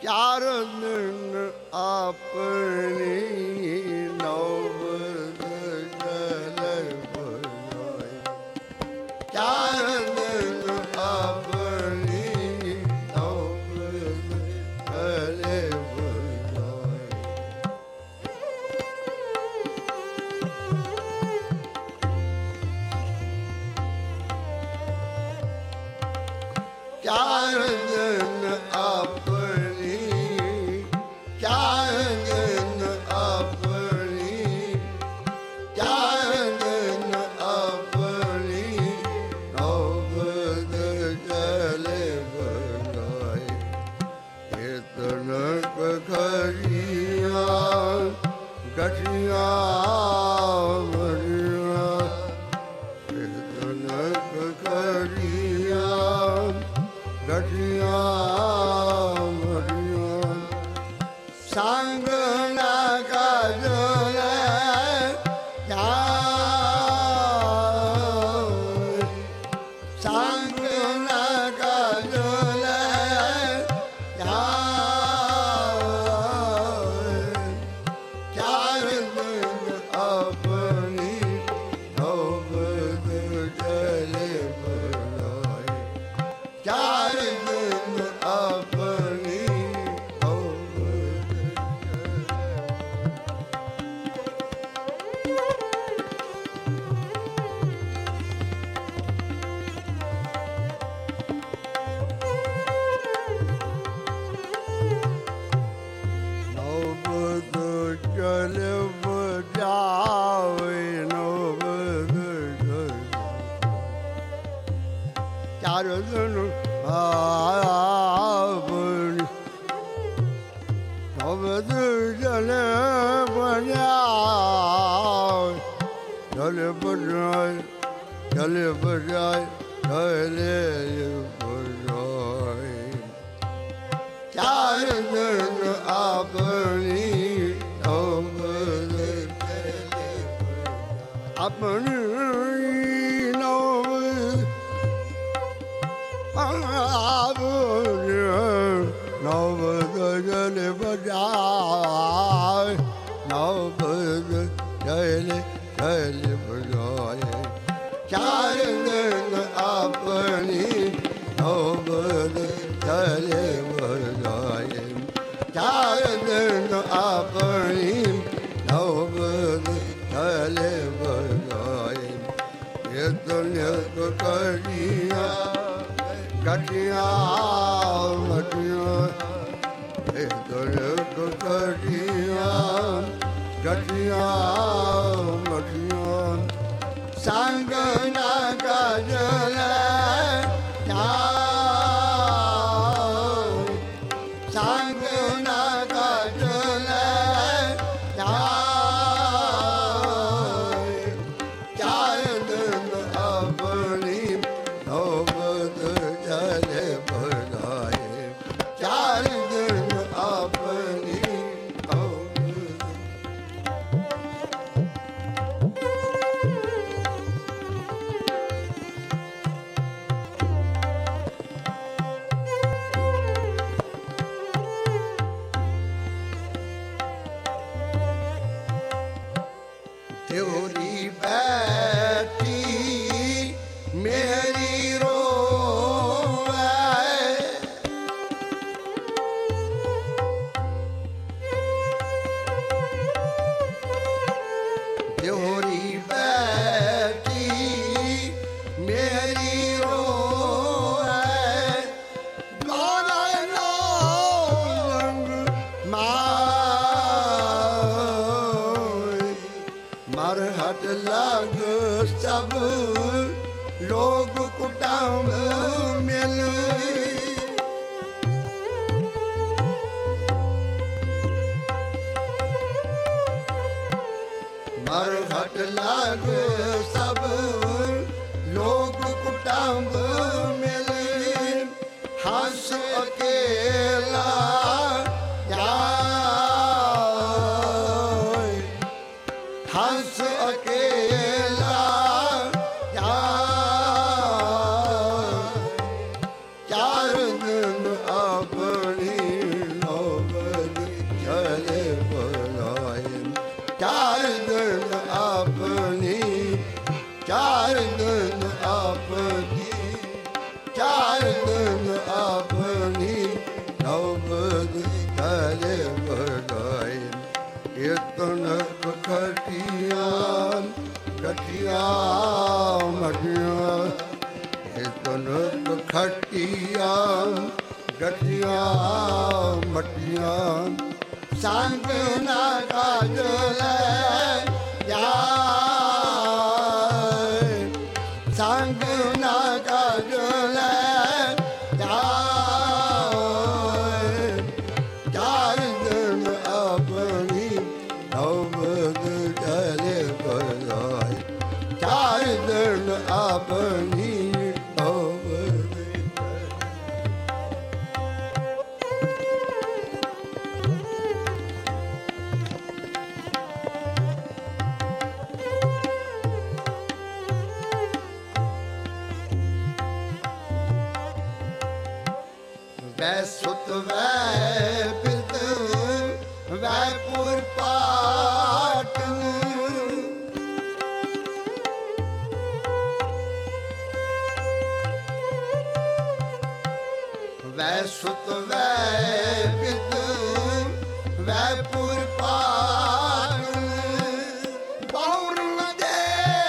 ਚਾਰ ਦਿਨ ਆਪਣੀ ਨੌਬਤ ਚਲੇ ਬੁਲਾਏ, ਚਾਰ ਦਿਨ ਆਪਣੀ ਨੌਬਤ ਚਲੇ ਬੁਲਾਏ। ਚਾਰ ਦਿਨ ਆਪਣੀ, ਚਾਰ ਦਿਨ ਆਪਣੀ, ਚਾਰ ਦਿਨ ਆਪਣੀ ਨੌਬਤ ਚਲੇ ਬੁਲਾਏ। ਕੀਰਤਨ ਖਰੀਆਂ ਗਠੀਆਂ ਮਰੀਆਂ, ਕੀਰਤਨ ਖਰੀਆਂ ਗਠੀਆਂ ਮਰੀਆਂ, ਸੰਗ ਨਾ ਕਾਜਲੇ ਸੰਗ ਨਾ ਕਾਜਲੇ ਚਾਰ ਦਿਨ ਆਪਣੀ ਨੌਬਤ ਚਲੇ ਬੁਲਾਏ, ਚਾਰ ਦਿਨ ਆਪਣੀ ਨੌਬਤ ਨੌਬਤ ਚਲੇ ਬੁਲਾਏ, ਨੌਬਤ ਚਲੇ ਚਾਰ ਦਿਨ ਆਪਣੀ ਨੌਬਤ ਚਲੇ ਬੁਲਾਏ, ਚਲੇ ਬੁਲਾਏ, ਚਲੇ ਬੁਲਾਏ, ਚਲੇ ਬੁਲਾਏ। ਚਾਰ ਦਿਨ ਆਪਣੀ ਨੌਬਤ ਚਲੇ ਬੁਲਾਏ, ਆਪਣੀ ਨੌਬਤ ਨੌਬਤ ਚਲੇ ਬੁਲਾਏ, ਨੌਬਤ ਚਲੇ ਚਲੇ ਬੁਲਾਏ। ਚਾਰ ਦਿਨ ਆਪਣੀ ਨੌਬਤ ਚਲੇ ਬੁਲਾਏ, ਚਾਰ ਦਿਨ ਆਪਣੀ ਨੌਬਤ ਚਲੇ ਬੁਲਾਏ। ਕੀਰਤਨ ਕਰੀਆਂ ਗਠੀਆਂ ਮਠੀਆਂ, ਕੀਰਤਨ ਕਰੀਆਂ ਗਠੀਆਂ ਮਠੀਆਂ, ਸੰਗ ਨਾ ਕਾਜਲੇ ਸੰਗ ਨਾ ਕਾਜਲੇ ਚਾਰ ਦਿਨ ਆਪਣੀ ਨੌਬਤ ਚਲੇ ਬੁਲਾਏ, ਚਾਰ ਦਿਨ ਆਪਣੀ ਨੌਬਤ। तेरी बैठी मेरी रोए, तेरी बैठी मेरी रोए, गाना रंग मरहट लग सब लोग कुटुंब मिल, मरहट लग सब लोग कुटुंब मिल, हंस अकेला हंस अकेला चार दिन अपनी लो चार दिन अपनी, चार दिन अपनी, चार दिन अपनी नौबत चले बधाई। इतन खटिया गठिया मटिया, इतन खटिया गठिया मटिया, संग ना काजल जाए, संग ना काजल जाए। चार दिन अपनी नौबत चले बधाई, चार दिन अपनी नौबत। वै सुत वै पित वै पुर पाटन, वै सुत वै पित वै पुर पाटन। बहुर न दे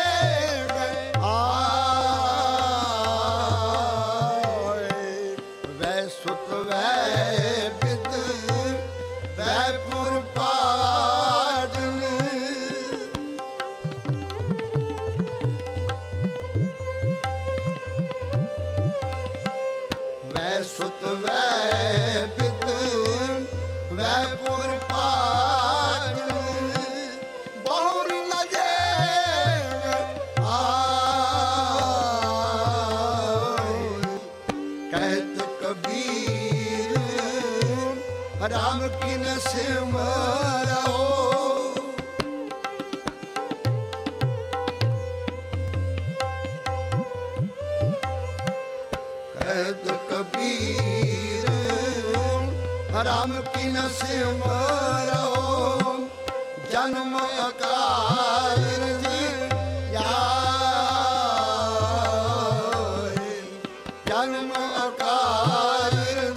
आए, वै सुत वै पित वै पुर पाटन। वै सुत वै पित वै पुर पाटन। बहुर न दे आए, कहत कबीर राम की न सिमरो। कहत कबीर राम की न सिमरो, जन्म अकाल जाए, जन्म अकाल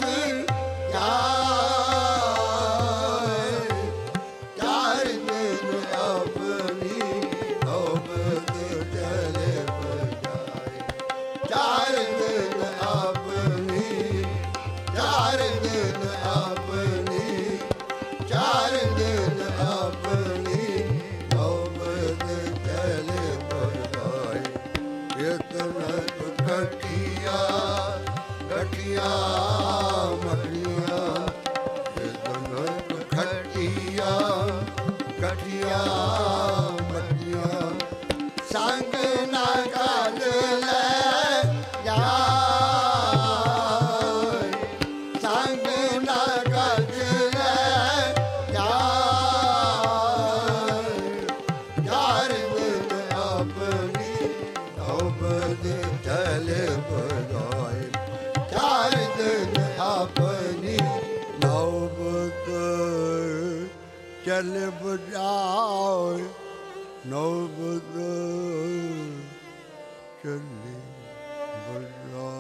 जाए। चार दिन अपनी नौबत चले बजाए, चार दिन अपनी, चार दिन अपनी, चार दिन अपनी नौबत चले बजाए। इतना खटिया गठिया मटिया, इतना खटिया गठिया मटिया, संग ना काजल जाए, संग ना काजल जाए। चार दिन अपनी नौबत चले बजाए, चार दिन अपनी नौबत चले बजाए, नौबत चले बजाए।